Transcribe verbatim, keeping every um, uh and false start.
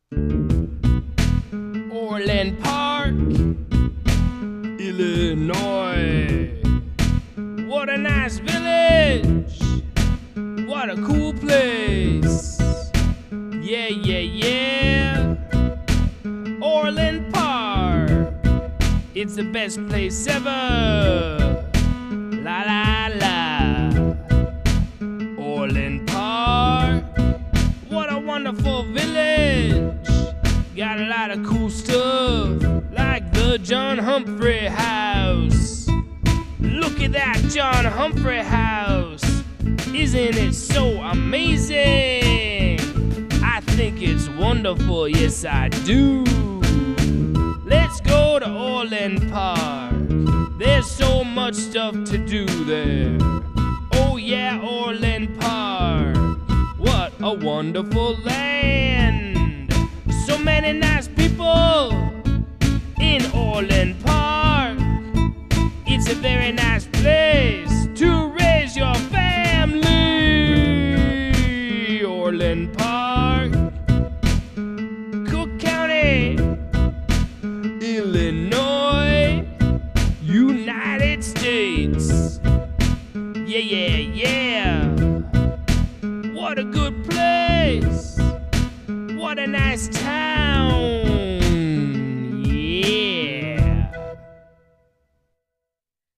Orland Park, Illinois. What a nice village. What a cool place. Yeah, yeah, yeah. Orland Park. It's the best place ever. La la la. Orland Park. What a wonderful village. Got a lot of cool stuff, like the John Humphrey House. Look at that John Humphrey House. Isn't it so amazing? I think it's wonderful, yes I do. Let's go to Orland Park. There's so much stuff to do there. Oh yeah, Orland Park. What a wonderful land. So many nice people in Orland Park. It's a very nice place to raise your family. Orland Park, Cook County, Illinois, United States. Yeah, yeah, yeah. What a good place. What a nice town.